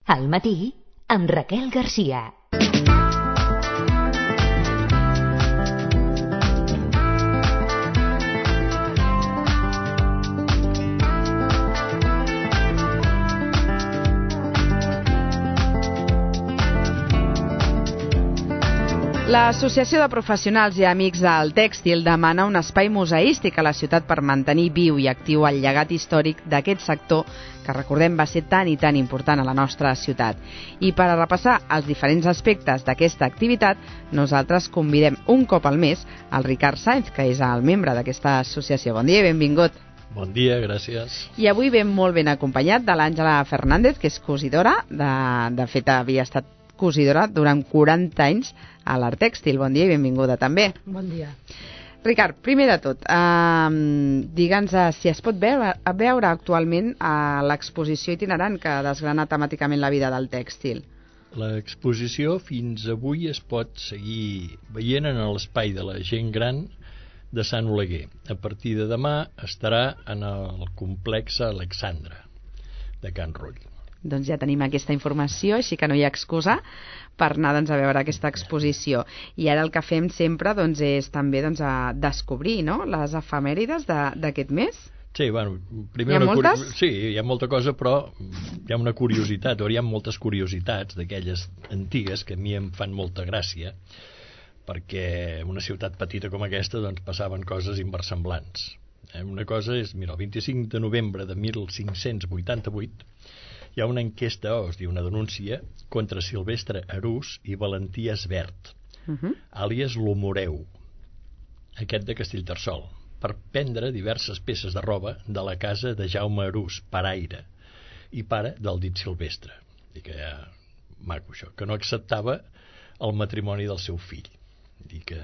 Al matí, amb Raquel Garcia. L'Associació de Professionals i Amics del Tèxtil demana un espai museístic a la ciutat per mantenir viu i actiu el llegat històric d'aquest sector que, recordem, va ser tan i tan important a la nostra ciutat. I per a repassar els diferents aspectes d'aquesta activitat, nosaltres convidem un cop al mes el Ricard Sainz, que és el membre d'aquesta associació. Bon dia i benvingut. Bon dia, gràcies. I avui ben molt ben acompanyat de l'Àngela Fernández, que és cosidora, de fet havia estat cosidora durant 40 anys a l'Art Tèxtil. Bon dia i benvinguda també. Bon dia. Ricard, primer de tot, digue'ns si es pot veure actualment l'exposició itinerant que desgrana temàticament la vida del tèxtil. L'exposició fins avui es pot seguir veient en l'espai de la gent gran de Sant Oleguer. A partir de demà estarà en el complex Alexandra de Can Rull. Doncs ja tenim aquesta informació, així que no hi ha excusa per anar a veure aquesta exposició. I ara el que fem sempre és també descobrir les efemèrides d'aquest mes. Sí, bueno, primer hi ha moltes? Sí, hi ha molta cosa, però hi ha una curiositat, o hi ha moltes curiositats d'aquelles antigues que a mi em fan molta gràcia, perquè en una ciutat petita com aquesta passaven coses inversemblants. Una cosa és, mira, el 25 de novembre de 1588 hi ha una enquesta, o es diu una denúncia, contra Silvestre Arús i Valentí Esbert, àlies l'Homoreu, aquest de Castellterçol, per prendre diverses peces de roba de la casa de Jaume Arús, paraire, i pare del dit Silvestre. I que ja, maco això, que no acceptava el matrimoni del seu fill. I que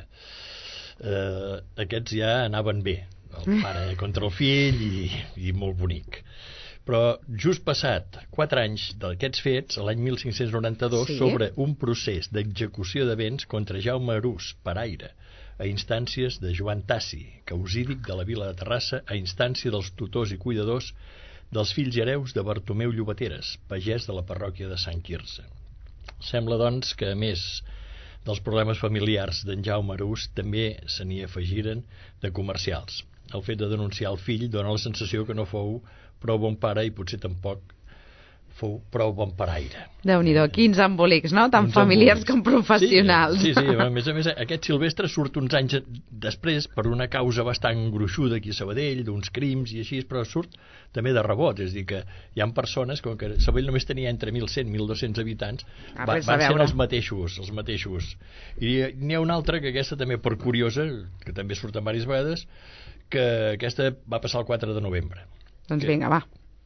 aquests ja anaven bé, el pare contra el fill i molt bonic. Però just passat 4 anys d'aquests fets, l'any 1592, s'obre un procés d'execució de béns contra Jaume Arús, paraire, a instàncies de Joan Tassi, causídic de la vila de Terrassa, a instància dels tutors i cuidadors dels fills i hereus de Bartomeu Llobateres, pagès de la parròquia de Sant Quirze. Sembla, doncs, que a més dels problemes familiars d'en Jaume Arús també se n'hi afegiren de comercials. El fet de denunciar el fill dona la sensació que no fou prou bon pare i potser tampoc fou prou bon paraire. Déu-n'hi-do, quins embolics, no? Tant familiars com professionals. Sí, a més, aquest Silvestre surt uns anys després per una causa bastant gruixuda aquí a Sabadell, d'uns crims i així, però surt també de rebot, és a dir que hi ha persones, com que Sabadell només tenia entre 1.100 i 1.200 habitants, van ser els mateixos. I n'hi ha una altra, que aquesta també per curiosa, que també surt diverses vegades, que aquesta va passar el 4 de novembre. Doncs vinga, va.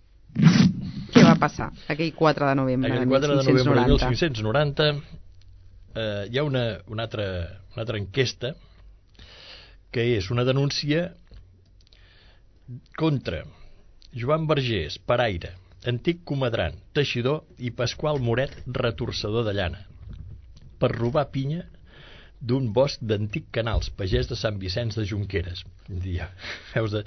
Què va passar aquell 4 de novembre de 1590? Aquell 4 de novembre de 1590 hi ha una altra enquesta que és una denúncia contra Joan Vergés, paraire, antic comadran, teixidor, i Pasqual Moret, retorçador de llana, per robar pinya d'un bosc d'antic canals, pagès de Sant Vicenç de Junqueres. Veus,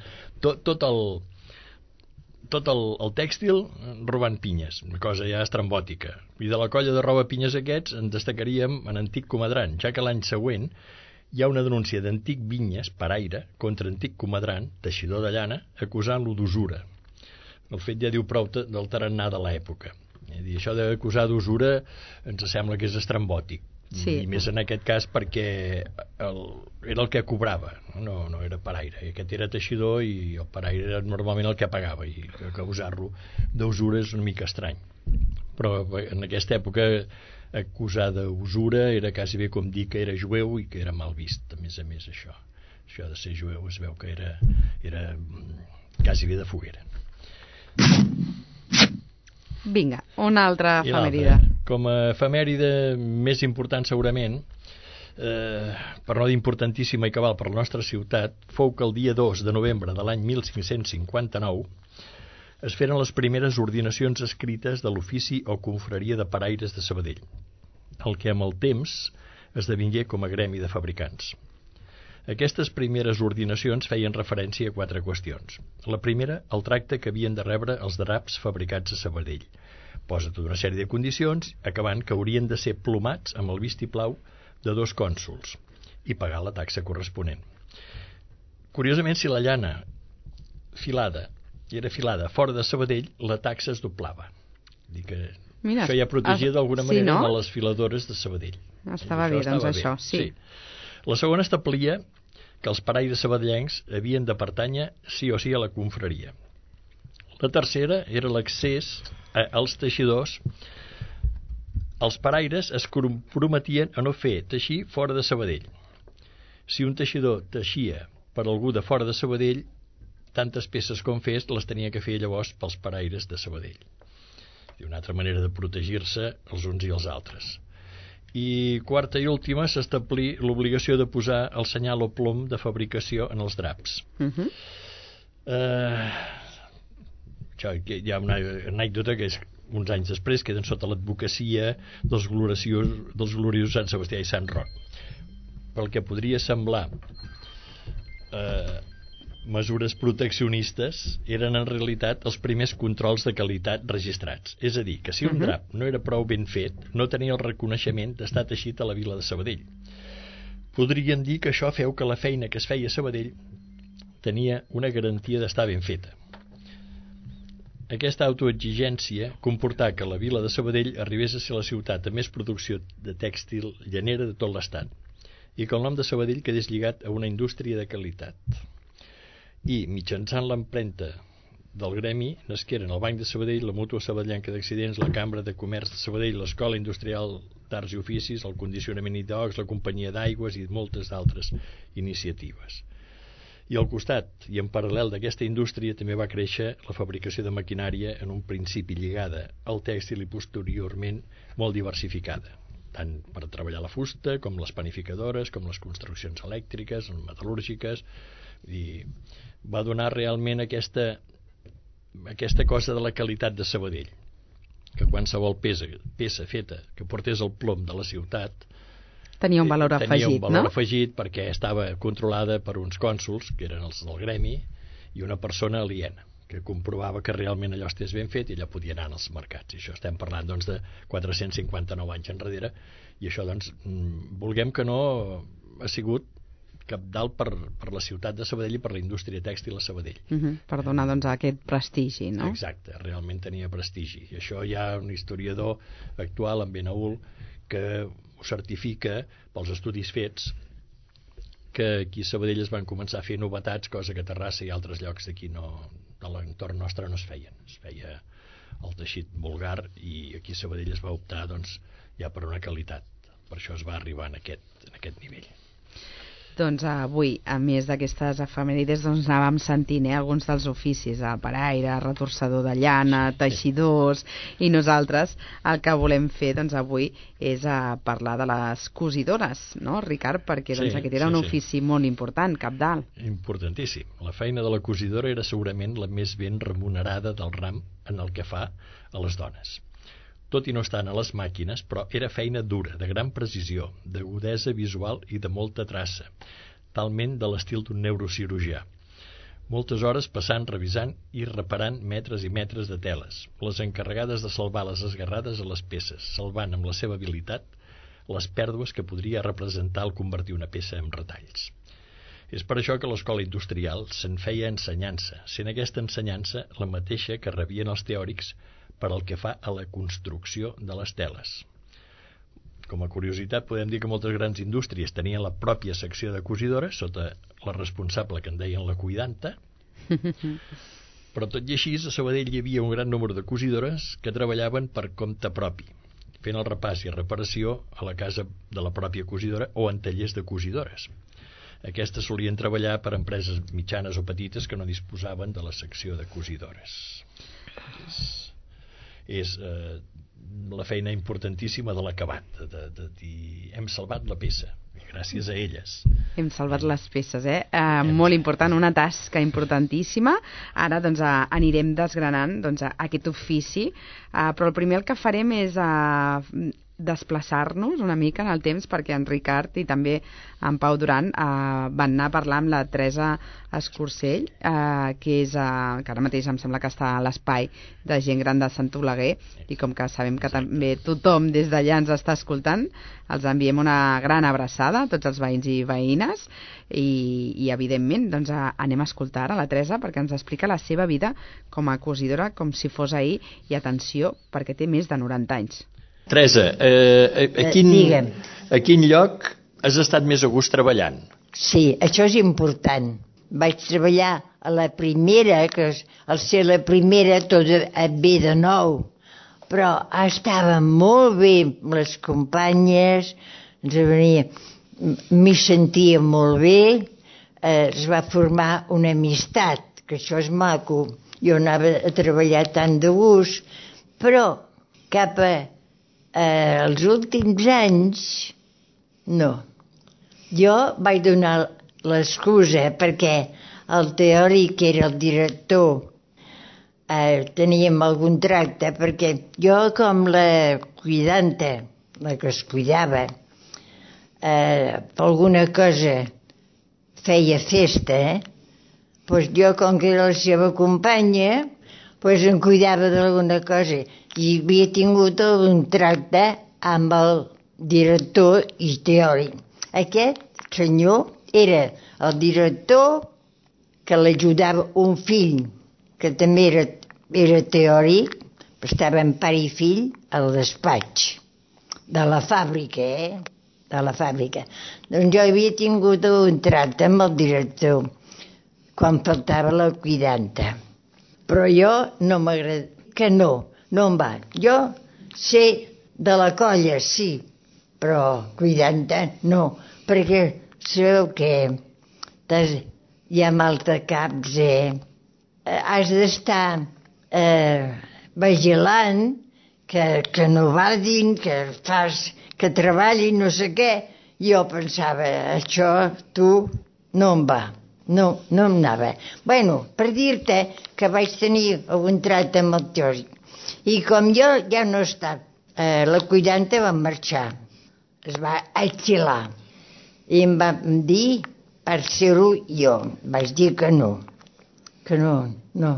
tot el tèxtil robant pinyes, una cosa ja estrambòtica. I de la colla de roba pinyes aquests en destacaríem en antic comadran, ja que l'any següent hi ha una denúncia d'antic vinyes, paraire, contra antic comadran, teixidor de llana, acusant-lo d'usura. El fet ja diu prou del tarannà de l'època. Això d'acusar d'usura ens sembla que és estrambòtic. Sí. I més en aquest cas perquè era el que cobrava, no era paraire. Aquest era teixidor i el paraire era normalment el que pagava, i acusar-lo d'usura és una mica estrany. Però en aquesta època acusar d'usura era quasi bé com dir que era jueu i que era mal vist. A més, això de ser jueu es veu que era quasi bé de foguera. Vinga, una altra efemèride. Com a efemèride més important segurament, per no dir importantíssima i cabal per la nostra ciutat, fou que el dia 2 de novembre de l'any 1559 es feren les primeres ordinacions escrites de l'ofici o confraria de paraires de Sabadell, el que amb el temps esdevingué com a gremi de fabricants. Aquestes primeres ordinacions feien referència a 4 qüestions. La primera, el tracte que havien de rebre els draps fabricats a Sabadell, posa tota una sèrie de condicions, acabant que haurien de ser plomats amb el vistiplau de 2 cònsols i pagar la taxa corresponent. Curiosament, si la llana era filada fora de Sabadell, la taxa es doblava. Dir que Mira, això ja protegia d'alguna manera no? a les filadores de Sabadell. Estava bé, doncs això, sí. La segona establia que els paraires sabadellencs havien de pertànyer sí o sí a la confraria. La tercera era l'accés als teixidors. Els paraires es comprometien a no fer teixir fora de Sabadell. Si un teixidor teixia per algú de fora de Sabadell, tantes peces com fes les tenia que fer llavors pels paraires de Sabadell. Una altra manera de protegir-se els uns i els altres. I quarta i última, s'establí l'obligació de posar el senyal o plom de fabricació en els draps. Això, hi ha una anècdota que és uns anys després queden sota l'advocacia dels gloriosos Sant Sebastià i Sant Roc. Pel que podria semblar mesures proteccionistes, eren en realitat els primers controls de qualitat registrats. És a dir, que si un drap no era prou ben fet, no tenia el reconeixement d'estar teixit a la vila de Sabadell. Podríem dir que això feu que la feina que es feia a Sabadell tenia una garantia d'estar ben feta. Aquesta autoexigència comportà que la vila de Sabadell arribés a ser la ciutat amb més producció de tèxtil llanera de tot l'estat i que el nom de Sabadell quedés lligat a una indústria de qualitat. I, mitjançant l'empremta del gremi, nasqueren el Banc de Sabadell, la Mútua Sabadellenca d'Accidents, la Cambra de Comerç de Sabadell, l'Escola Industrial d'Arts i Oficis, el Condicionament Idox, la Companyia d'Aigües i moltes d'altres iniciatives. I al costat, i en paral·lel d'aquesta indústria, també va créixer la fabricació de maquinària en un principi lligada al tèxtil i posteriorment molt diversificada, tant per treballar la fusta, com les panificadores, com les construccions elèctriques, metal·lúrgiques, i va donar realment aquesta cosa de la qualitat de Sabadell, que qualsevol peça feta que portés el plom de la ciutat tenia un valor afegit perquè estava controlada per uns cònsols, que eren els del gremi, i una persona aliena, que comprovava que realment allò estés ben fet i allò podia anar als mercats. I això estem parlant doncs, de 459 anys enrere, i això, doncs, vulguem que no, ha sigut cabdal per la ciutat de Sabadell i per la indústria tèxtil a Sabadell. Per donar doncs aquest prestigi, no? Exacte, realment tenia prestigi. I això hi ha un historiador actual, en Benaul, que ho certifica pels estudis fets, que aquí a Sabadell es van començar a fer novetats, cosa que a Terrassa i altres llocs d'aquí de l'entorn nostre no es feien. Es feia el teixit vulgar i aquí a Sabadell es va optar doncs, ja per una qualitat. Per això es va arribar en aquest nivell. Doncs avui, a més d'aquestes efemèrides, doncs anàvem sentint alguns dels oficis, el paraire, retorçador de llana, teixidors, i nosaltres el que volem fer doncs avui és parlar de les cosidores, no, Ricard? Perquè doncs, aquest era un ofici molt important, cabdal. Importantíssim. La feina de la cosidora era segurament la més ben remunerada del ram en el que fa a les dones. Tot i no estar a les màquines, però era feina dura, de gran precisió, d'agudesa visual i de molta traça, talment de l'estil d'un neurocirurgià. Moltes hores passant, revisant i reparant metres i metres de teles, les encarregades de salvar les esguerrades a les peces, salvant amb la seva habilitat les pèrdues que podria representar el convertir una peça en retalls. És per això que l'escola industrial se'n feia ensenyança, sent aquesta ensenyança la mateixa que rebien els teòrics per al que fa a la construcció de les teles. Com a curiositat, podem dir que moltes grans indústries tenien la pròpia secció de cosidores, sota la responsable que en deien la cuidanta, però tot i així, a Sabadell hi havia un gran nombre de cosidores que treballaven per compte propi, fent el repàs i reparació a la casa de la pròpia cosidora o en tallers de cosidores. Aquestes solien treballar per empreses mitjanes o petites que no disposaven de la secció de cosidores. És la feina importantíssima de l'acabat, de dir, hem salvat la peça, gràcies a elles. Hem salvat les peces, molt important, una tasca importantíssima. Ara doncs, anirem desgranant doncs, aquest ofici, però el primer el que farem és desplaçar-nos una mica en el temps, perquè en Ricard i també en Pau Duran van anar a parlar amb la Teresa Escursell, que ara mateix em sembla que està a l'espai de gent gran de Sant Oleguer, i com que sabem que també tothom des d'allà ens està escoltant, els enviem una gran abraçada a tots els veïns i veïnes, i evidentment doncs, anem a escoltar ara la Teresa perquè ens explica la seva vida com a cosidora com si fos ahir, i atenció perquè té més de 90 anys. Teresa, a quin lloc has estat més a gust treballant? Sí, això és important. Vaig treballar a la primera, que al ser la primera tot ve de nou, però estava molt bé amb les companyes, m'hi sentia molt bé, es va formar una amistat, que això és maco. Jo anava a treballar tant de gust, però cap als últims anys, no. Jo vaig donar l'excusa perquè el teòric, que era el director, teníem algun tracte, perquè jo com la cuidanta, la que es cuidava, per alguna cosa feia festa, doncs jo, com que era la seva companya, doncs em cuidava d'alguna cosa, i havia tingut un tracte amb el director i teòric. Aquest senyor era el director, que l'ajudava un fill, que també era teòric, estaven pare i fill al despatx de la fàbrica, de la fàbrica. Doncs jo havia tingut un tracte amb el director quan faltava la cuidanta. Però jo no m'agrada, que no em va. Jo sé de la colla, sí, però cuidanta no, perquè sabeu que hi ha maldecaps, has d'estar vigilant, que no vadin, que treballin, no sé què. Jo pensava, això tu no em va. No em anava. Bueno, per dir-te que vaig tenir algun tracte amb el teòric. I com jo ja no he estat, la cuidanta va marxar. Es va exilar. I em va dir per ser-ho jo. Vaig dir que no. Que no.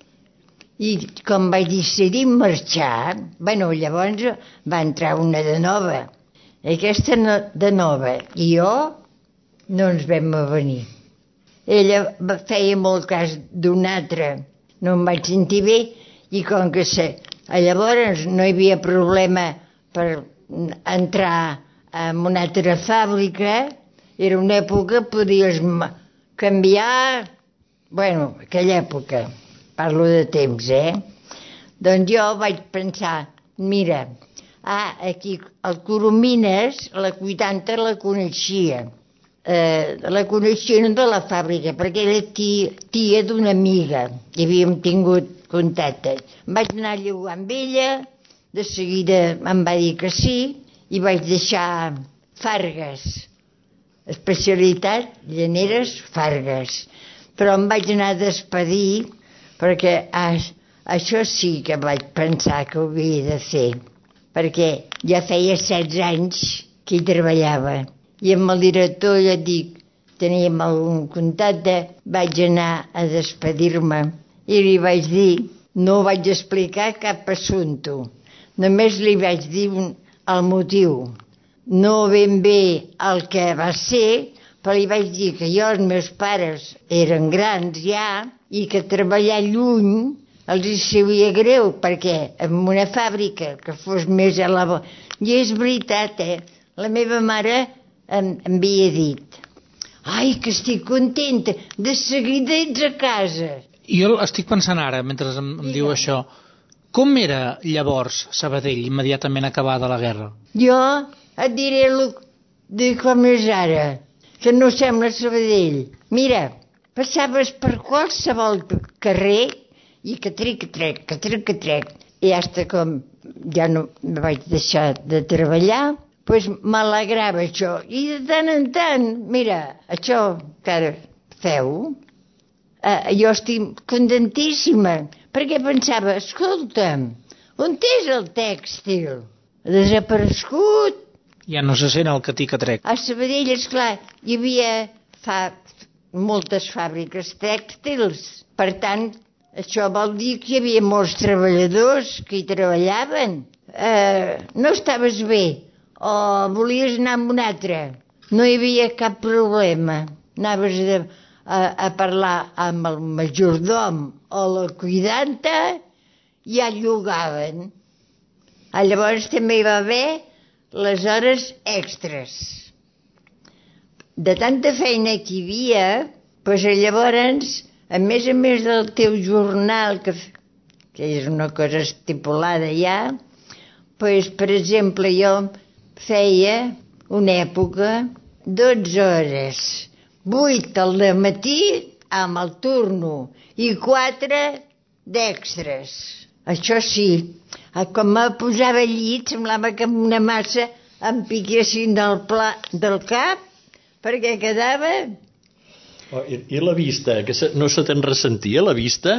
I com vaig decidir marxar, bueno, llavors va entrar una de nova. Aquesta de nova i jo no ens vam avenir. Ella feia molt cas d'una altra, no em vaig sentir bé, i com que llavors no hi havia problema per entrar en una altra fàbrica, era una època, podies canviar, bueno, aquella època, parlo de temps, Doncs jo vaig pensar, mira, aquí al Coromines la cuidanta la coneixia. La coneixia de la fàbrica, perquè era tia d'una amiga, i havíem tingut contacte. Vaig anar a llogar amb ella, de seguida em va dir que sí, i vaig deixar Fargues, especialitat llaneres Fargues. Però em vaig anar a despedir, perquè això sí que vaig pensar que ho havia de fer, perquè ja feia 16 anys que hi treballava. I amb el director, ja et dic, teníem algun contacte, vaig anar a despedir-me i li vaig dir, no vaig explicar cap assumpte, només li vaig dir el motiu. No ben bé el que va ser, però li vaig dir que jo, els meus pares eren grans ja, i que treballar lluny els hi sabia greu, perquè en una fàbrica que fos més a la... I és veritat, la meva mare em havia dit, ai, que estic contenta, de seguida ets a casa. Jo estic pensant ara, mentre em diu això, com era llavors Sabadell, immediatament acabada la guerra? Jo et diré de com és ara, que no sembla Sabadell. Mira, passaves per qualsevol carrer i que trec, i fins com ja no vaig deixar de treballar, doncs m'alegrava això. I de tant en tant, mira, això que ara feu, jo estic contentíssima, perquè pensava, escolta'm, on és el tèxtil? ha desaparegut. Ja no se sent el catí que trec. A Sabadell, esclar, hi havia moltes fàbriques tèxtils. Per tant, això vol dir que hi havia molts treballadors que hi treballaven. No estaves bé o volies anar amb un altre. No hi havia cap problema. Anaves a parlar amb el majordom o la cuidanta i ja llogaven. Llavors també hi va haver les hores extres. De tanta feina que hi havia, doncs llavors, a més del teu jornal, que és una cosa estipulada ja, doncs, per exemple, jo feia una època 12 hores, 8 al matí amb el turno i 4 d'extres. Això sí, quan me posava al llit semblava que amb una massa em piquessin del cap perquè quedava... I la vista? Que no se te'n ressentia, la vista?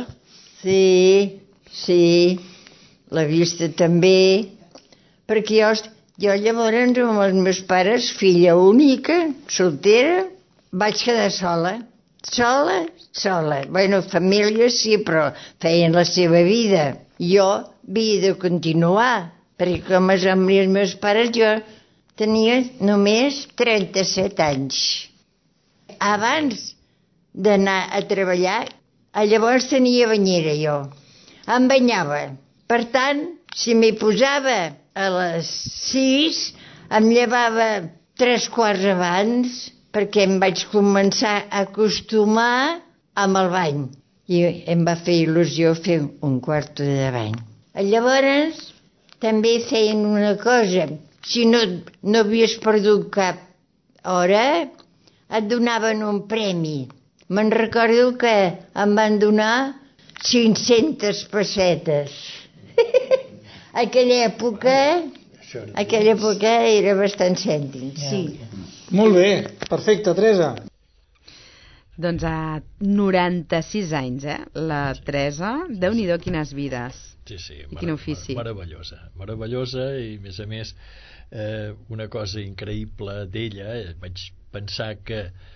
Sí, la vista també, perquè jo llavors amb els meus pares, filla única, soltera, vaig quedar sola. Bueno, família sí, però feien la seva vida. Jo havia de continuar, perquè com els meus pares jo tenia només 37 anys. Abans d'anar a treballar, llavors tenia banyera jo. Em banyava. Per tant, si m'hi posava a les 6, em llevava 3 quarts abans, perquè em vaig començar a acostumar amb el bany. I em va fer il·lusió fer un quart de bany. Llavors, també feien una cosa. Si no havies perdut cap hora, et donaven un premi. Me'n recordo que em van donar 500 pessetes. Aquella època era bastant cèntim, sí. Molt bé, perfecte, Teresa. Doncs a 96 anys, la Teresa, Déu-n'hi-do quines vides. Sí, i quin ofici. Meravellosa i, a més, una cosa increïble d'ella, vaig pensar que,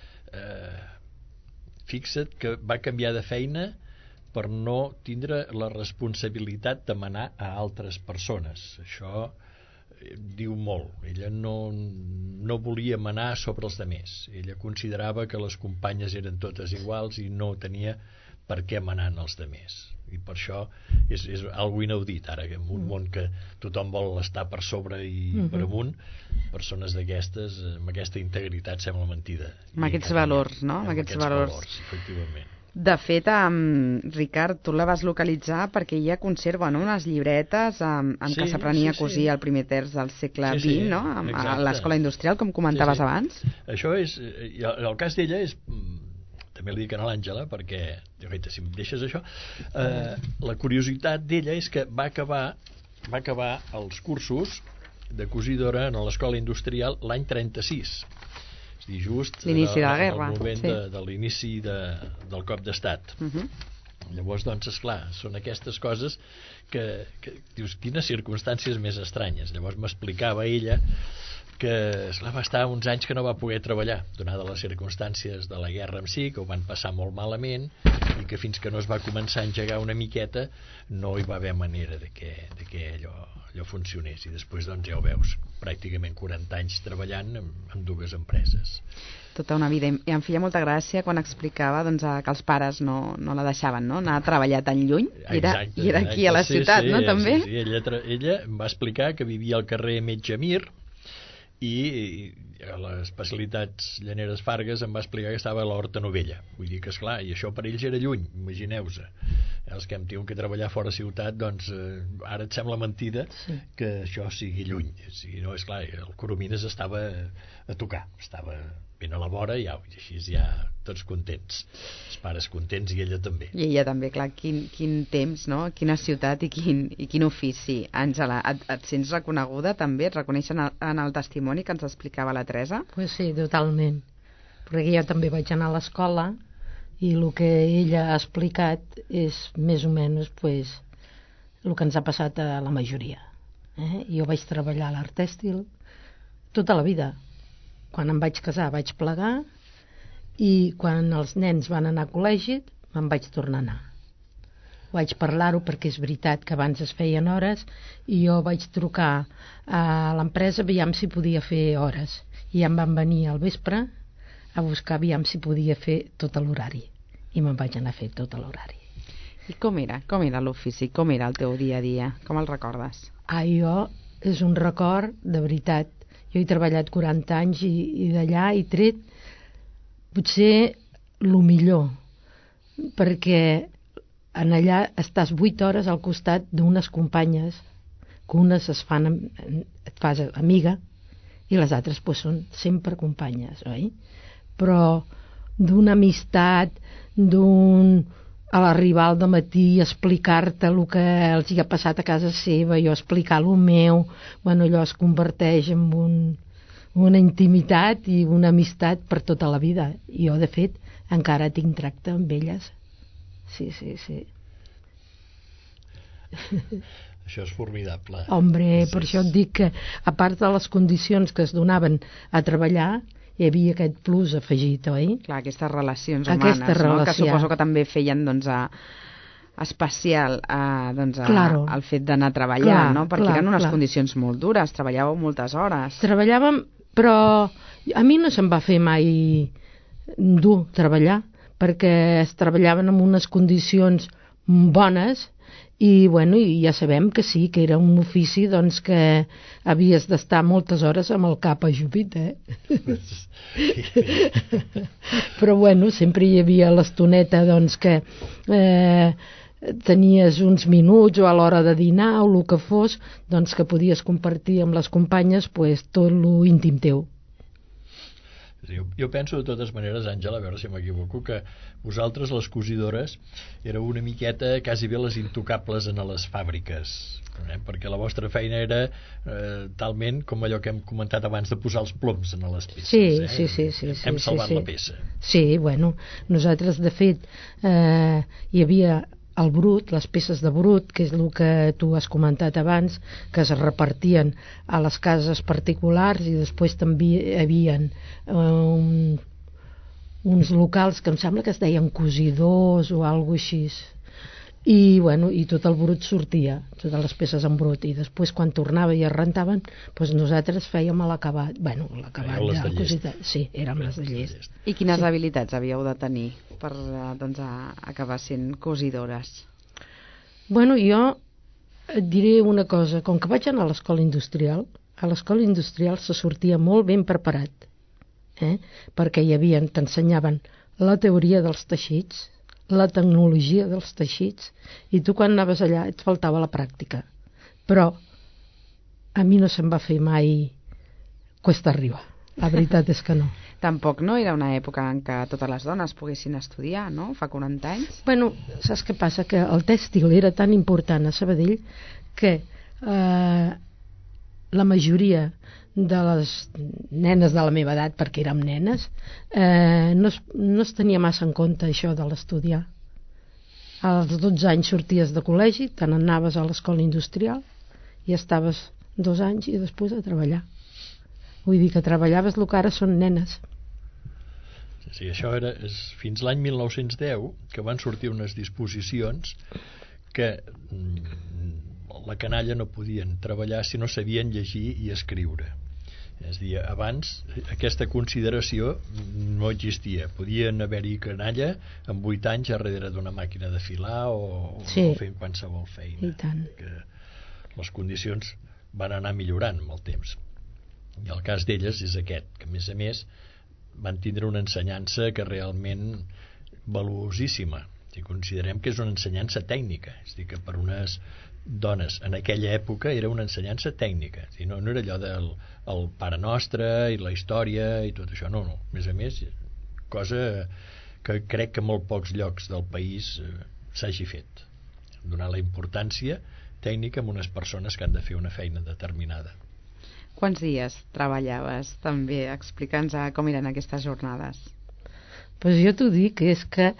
fixa't que va canviar de feina per no tindre la responsabilitat de manar a altres persones. Això diu molt. Ella no volia manar sobre els altres. Ella considerava que les companyes eren totes iguals i no tenia per què manar als altres. I per això és algo inaudit ara, que en un món que tothom vol estar per sobre i per amunt, persones d'aquestes amb aquesta integritat sembla mentida. Amb aquests valors, no? Amb aquests valors, efectivament. De fet, Ricard, tu la vas localitzar perquè ella conserva unes llibretes amb què s'aprenia a cosir el primer terç del segle XX, no? A l'escola industrial, com comentaves abans. Això és... El cas d'ella és... També li dic a l'Àngela, perquè, si em deixes això, la curiositat d'ella és que va acabar els cursos de cosidora a l'escola industrial l'any 36. I just l'inici de la guerra, el moment de l'inici del cop d'estat. Llavors, doncs, esclar, són aquestes coses que dius, quines circumstàncies més estranyes. Llavors m'explicava ella que, esclar, va estar uns anys que no va poder treballar, donada les circumstàncies de la guerra en si, que ho van passar molt malament, i que fins que no es va començar a engegar una miqueta no hi va haver manera de que allò funcionés. I després, doncs, ja ho veus, pràcticament 40 anys treballant en 2 empreses. Tota una vida. I em feia molta gràcia quan explicava que els pares no la deixaven, no? Anar a treballar tan lluny. I era aquí a la ciutat, no? També? Sí. Ella em va explicar que vivia al carrer Metge Mir i a les especialitats llaneres Fargues em va explicar que estava a l'Horta Novella. Vull dir que, esclar, i això per ells era lluny, imagineu-se. Els que hem tingut que treballar fora ciutat, doncs ara et sembla mentida que això sigui lluny. Si no, esclar, el Coromines estava a tocar, estava ben a la vora i així ja tots contents, els pares contents i ella també. I ella també, clar, quin temps, no? Quina ciutat i quin ofici. Àngela, et sents reconeguda també? Et reconeixen en el testimoni que ens explicava la Teresa? Pues sí, totalment, perquè jo també vaig anar a l'escola i el que ella ha explicat és més o menys el que ens ha passat a la majoria. Jo vaig treballar a l'art tèxtil tota la vida. Quan em vaig casar vaig plegar i quan els nens van anar a col·legi me'n vaig tornar a anar. Vaig parlar-ho perquè és veritat que abans es feien hores i jo vaig trucar a l'empresa aviam si podia fer hores i em van venir al vespre a buscar aviam si podia fer tot l'horari i me'n vaig anar a fer tot l'horari. I com era l'ofici? Com era el teu dia a dia? Com el recordes? Jo és un record de veritat. Jo he treballat 40 anys i d'allà he tret potser el millor, perquè en allà estàs 8 hores al costat d'unes companyes que unes et fas amiga i les altres pues, són sempre companyes, oi? Però d'una amistat, a l'arribar al dematí explicar-te el que els hi ha passat a casa seva, jo explicar el meu, allò es converteix en una intimitat i una amistat per tota la vida. Jo, de fet, encara tinc tracte amb elles. Sí. Això és formidable. Hombre, Sí. per això et dic que, a part de les condicions que es donaven a treballar, hi havia aquest plus afegit, oi? Clar, aquestes relacions humanes, no? Que suposo que també feien, especial el fet d'anar a treballar, no? Perquè eren unes condicions molt dures, treballàveu moltes hores. Treballàvem, però a mi no se'm va fer mai dur treballar, perquè es treballaven en unes condicions bones i ja sabem que sí, que era un ofici que havies d'estar moltes hores amb el cap ajupit, Però sempre hi havia l'estoneta que tenies uns minuts o a l'hora de dinar o el que fos, que podies compartir amb les companyes tot l'íntim teu. Jo penso de totes maneres, Àngela, a veure si m'equivoco, que vosaltres, les cosidores, éreu una miqueta quasi bé les intocables en les fàbriques, perquè la vostra feina era talment com allò que hem comentat abans de posar els ploms en les peces. Sí. Hem salvat la peça. Sí, nosaltres, de fet, hi havia el brut, les peces de brut, que és el que tu has comentat abans, que es repartien a les cases particulars i després també hi havia uns locals que em sembla que es deien cosidors o alguna cosa així. I tot el brut sortia, totes les peces en brut, i després quan tornava i es rentaven, nosaltres fèiem l'acabat. L'acabat de la cosita. Sí, érem les de llest. I quines habilitats havíeu de tenir per acabar sent cosidores? Jo et diré una cosa, com que vaig anar a l'escola industrial, se sortia molt ben preparat, perquè t'ensenyaven la teoria dels teixits, la tecnologia dels teixits, i tu quan anaves allà et faltava la pràctica. Però a mi no se'm va fer mai cuesta arriba, la veritat és que no. Tampoc no era una època en què totes les dones poguessin estudiar, no? Fa 40 anys. Saps què passa? Que el tèxtil era tan important a Sabadell que la majoria de les nenes de la meva edat, perquè érem nenes, no es tenia massa en compte això de l'estudiar. Als 12 anys sorties de col·legi, te n'anaves a l'escola industrial i estaves 2 anys i després a treballar. Vull dir que treballaves el que ara són nenes. Sí, això és fins l'any 1910 que van sortir unes disposicions que la canalla no podien treballar si no sabien llegir i escriure. És a dir, abans aquesta consideració no existia. Podien haver-hi canalla amb 8 anys a darrere d'una màquina de filar o fent qualsevol feina. I tant. Que les condicions van anar millorant amb el temps. I el cas d'elles és aquest, que a més van tindre una ensenyança que realment valuosíssima. Si considerem que és una ensenyança tècnica, és a dir, que per unes dones en aquella època era una ensenyança tècnica, no era allò del Pare Nostre i la història i tot això, no. A més, cosa que crec que en molt pocs llocs del país s'hagi fet, donar la importància tècnica a unes persones que han de fer una feina determinada. Quants dies treballaves? També explica'ns com eren aquestes jornades. Jo t'ho dic, és que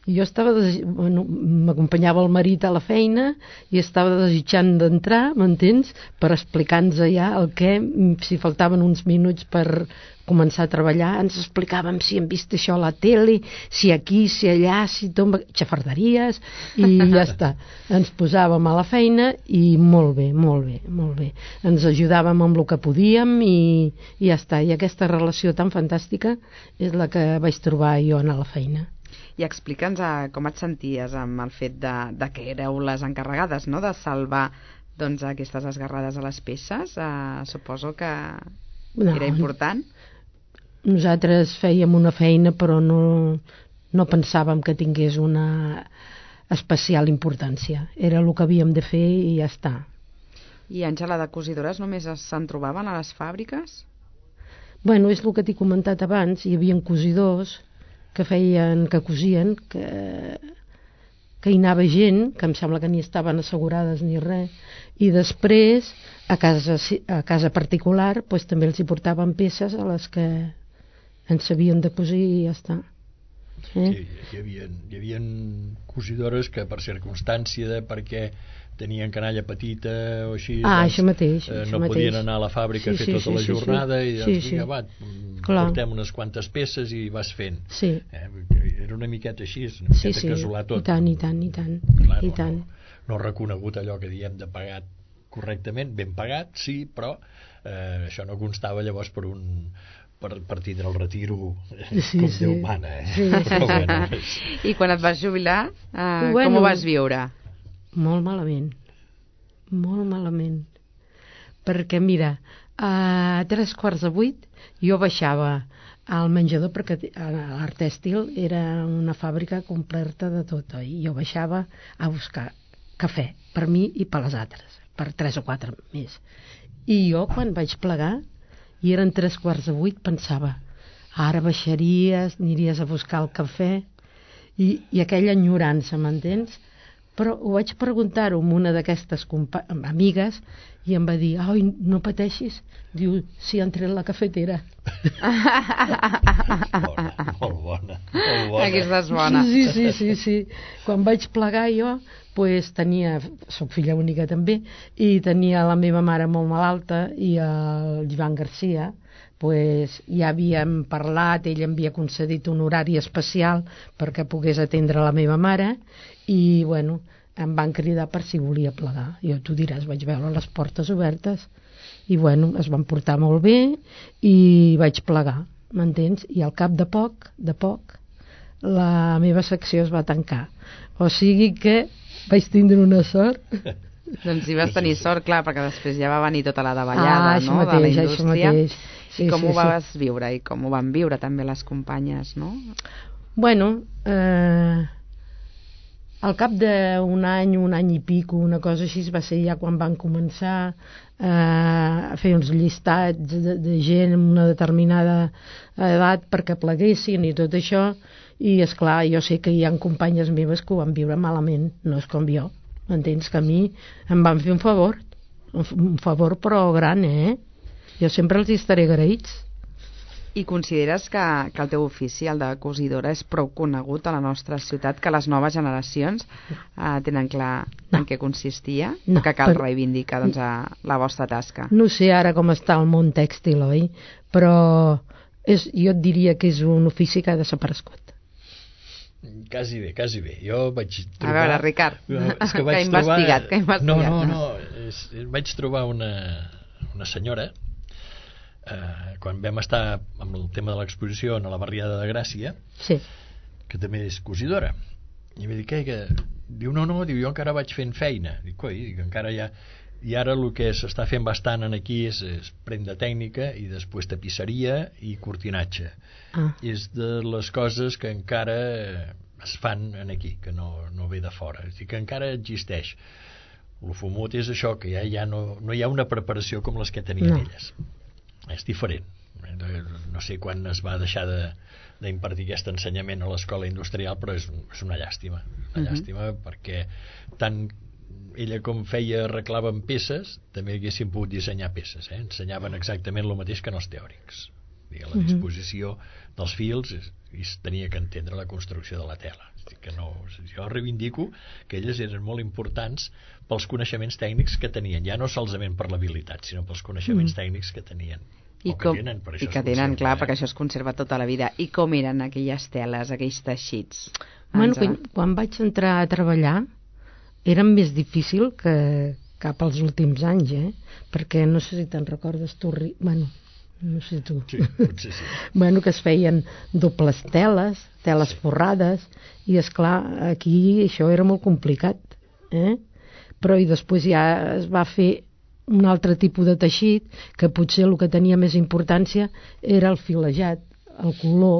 I jo estava, m'acompanyava el marit a la feina i estava desitjant d'entrar, m'entens? Per explicar-nos ja el que, si faltaven uns minuts per començar a treballar, ens explicàvem si hem vist això a la tele, si aquí, si allà, si tot, xafarderies, i ja està. Ens posàvem a la feina i molt bé, molt bé, molt bé. Ens ajudàvem amb el que podíem i ja està. I aquesta relació tan fantàstica és la que vaig trobar jo a la feina. I explica'ns com et senties amb el fet de que éreu les encarregades, no?, de salvar doncs, aquestes esguerrades a les peces. Suposo que era important. Nosaltres fèiem una feina però no pensàvem que tingués una especial importància. Era el que havíem de fer i ja està. I, Àngela, de cosidores només se'n trobaven a les fàbriques? Bueno, és el que t'he comentat abans. Hi havia cosidors que cosien, que hi anava gent, que em sembla que ni estaven assegurades ni res, i després a casa particular doncs, també els hi portaven peces a les que en sabien de cosir i ja està. Sí, hi havia cosidores que per circumstància perquè tenien canalla petita o així, això mateix, no podien anar a la fàbrica a fer tota la jornada i doncs vinga, va, portem unes quantes peces i vas fent. Era una miqueta així, una miqueta casolà tot. I tant. Clar, no reconegut allò que diem de pagat correctament, ben pagat, sí, però això no constava llavors per tindre el retiro com Déu mana. I quan et vas jubilar, com ho vas viure? Molt malament, perquè mira, a 7:45 jo baixava al menjador, perquè l'Art Tèxtil era una fàbrica completa de tot, oi? Jo baixava a buscar cafè per mi i per les altres, per 3 o 4 més, i jo quan vaig plegar i eren 7:45 pensava, ara baixaries, aniries a buscar el cafè, i aquella enyorança, m'entens? Però ho vaig preguntar-ho amb una d'aquestes amigues i em va dir, ai, no pateixis, diu, si han tret la cafetera. Molt bona. Aquesta és bona. Sí. Quan vaig plegar jo, pues soc filla única també, i tenia la meva mare molt malalta i el Joan Garcia, pues ja havíem parlat, ell em havia concedit un horari especial perquè pogués atendre la meva mare i bueno, em van cridar per si volia plegar. Jo, tu diràs, vaig veure les portes obertes i bueno, es van portar molt bé i vaig plegar, m'entens? I al cap de poc, la meva secció es va tancar. O sigui que vaig tindre una sort. Doncs hi vas tenir sort, clar, perquè després ja va venir tota la davallada, no?, de la indústria. Això mateix. I com ho vas viure i com ho van viure també les companyes, no? Bueno, al cap d'un any i pico, una cosa així, va ser ja quan van començar a fer uns llistats de gent amb una determinada edat perquè pleguessin i tot això, i esclar, jo sé que hi ha companyes meves que ho van viure malament, no és com jo, m'entens? Que a mi em van fer un favor però gran, jo sempre els estaré agraïts. I consideres que el teu ofici, el de cosidora, és prou conegut a la nostra ciutat, que les noves generacions tenen clar en què consistia, que cal reivindicar doncs, la vostra tasca? No sé ara com està el món tèxtil, oi? Però jo et diria que és un ofici que ha desaparegut. Quasi bé. Jo vaig trobar... A veure, Ricard, que ha investigat. No. Vaig trobar una senyora quan vam estar amb el tema de l'exposició a la barriada de Gràcia, que també és cosidora, i va dir que diu, no, diu, jo encara vaig fent feina, dic, encara ja, i ara el que s'està fent bastant aquí és prenda tècnica i després tapisseria i cortinatge. És de les coses que encara es fan aquí, que no ve de fora, és a dir, que encara existeix. El fumut és això, que ja no hi ha una preparació com les que tenien elles. És diferent. No sé quan es va deixar d'impartir aquest ensenyament a l'escola industrial, però és una llàstima. Una llàstima perquè tant ella com arreglaven peces, també haguessin pogut dissenyar peces. Ensenyaven exactament el mateix que en els teòrics. a la disposició dels fils i es tenia que entendre la construcció de la tela. Que no, jo reivindico que elles eren molt importants pels coneixements tècnics que tenien, ja no solament per l'habilitat, sinó pels coneixements tècnics que tenien. I que tenen, clar, perquè això es conserva tota la vida. I com eren aquelles teles, aquells teixits? Bueno, quan vaig entrar a treballar era més difícil que cap als últims anys, perquè no sé si te'n recordes tu, bueno, no sé tu. Sí, potser sí. Bueno, que es feien dobles teles forrades, i esclar, aquí això era molt complicat, però i després ja es va fer un altre tipus de teixit, que potser el que tenia més importància era el filejat, el color,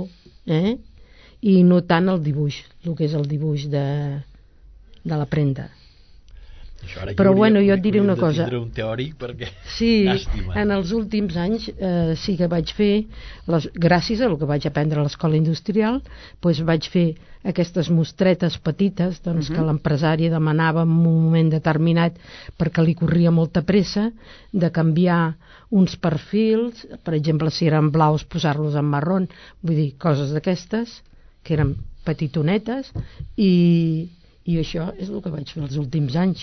i no tant el dibuix, el que és el dibuix de la prenda. Però bueno, jo et diré una cosa. Un teòric perquè sí, en els últims anys sí que vaig fer, gràcies a el que vaig aprendre a l'escola industrial, doncs vaig fer aquestes mostretes petites que l'empresari demanava en un moment determinat perquè li corria molta pressa, de canviar uns perfils, per exemple, si eren blaus posar-los en marró, vull dir, coses d'aquestes que eren petitonetes, i això és el que vaig fer els últims anys.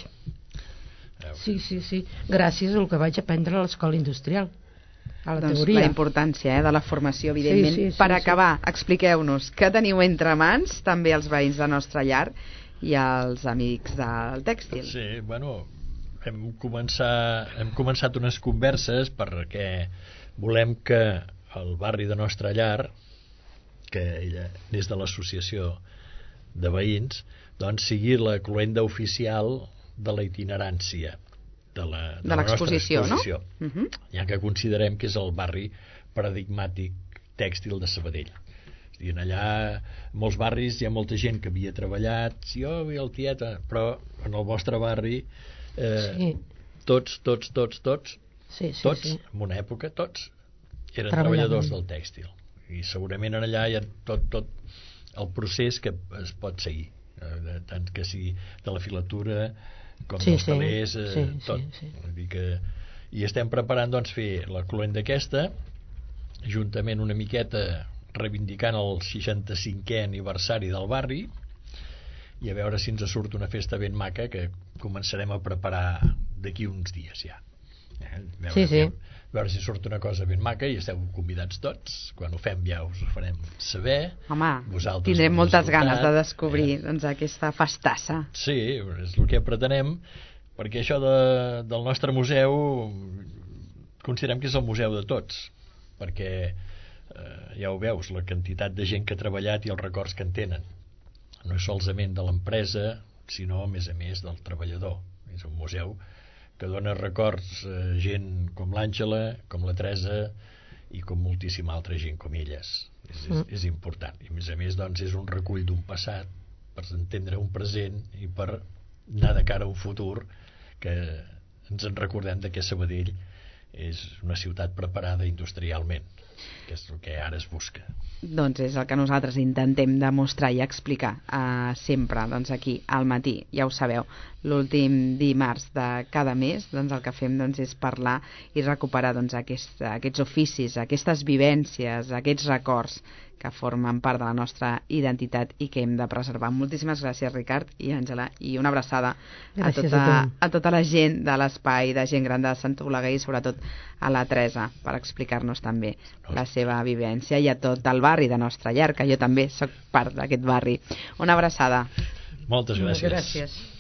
Sí, gràcies al que vaig aprendre a l'escola industrial, a la teoria. La importància de la formació, evidentment. Sí. Per acabar, expliqueu-nos què teniu entre mans, també els veïns de Nostra Llar i els amics del tèxtil. Sí, bueno, hem començat unes converses perquè volem que el barri de Nostra Llar, que ella, des de l'associació de veïns, doncs sigui la cloenda oficial de la itinerància de la nostra exposició, no? Ja que considerem que és el barri paradigmàtic tèxtil de Sabadell. I allà, en molts barris, hi ha molta gent que havia treballat, i el tiet, però en el vostre barri tots, en una època, tots eren treballadors del tèxtil. I segurament allà hi ha tot el procés que es pot seguir, tant que sigui de la filatura com dels telers, tot. Vull dir que, i estem preparant doncs fer la cloenda aquesta, juntament una miqueta reivindicant el 65è aniversari del barri, i a veure si ens surt una festa ben maca que començarem a preparar d'aquí uns dies ja. A veure si surt una cosa ben maca, i esteu convidats tots. Quan ho fem ja us ho farem saber. Home, tindrem moltes ganes de descobrir aquesta festassa. Sí, és el que pretenem, perquè això del nostre museu considerem que és el museu de tots, perquè ja ho veus, la quantitat de gent que ha treballat i els records que en tenen. No és solament de l'empresa, sinó a més del treballador. És un museu que dona records a gent com l'Àngela, com la Teresa i com moltíssima altra gent com elles. És important. I a més doncs, és un recull d'un passat per entendre un present i per anar de cara a un futur que ens en recordem que Sabadell és una ciutat preparada industrialment, que és el que ara es busca. Doncs és el que nosaltres intentem demostrar i explicar sempre aquí al matí. Ja ho sabeu, l'últim dimarts de cada mes el que fem és parlar i recuperar aquests oficis, aquestes vivències, aquests records que formen part de la nostra identitat i que hem de preservar. Moltíssimes gràcies, Ricard i Àngela, i una abraçada a tota la gent de l'espai de gent gran de Sant Oleguer i sobretot a la Teresa per explicar-nos també la seva vivència, i a tot el barri de Nostra Llar, que jo també soc part d'aquest barri. Una abraçada. Moltes gràcies. Gràcies.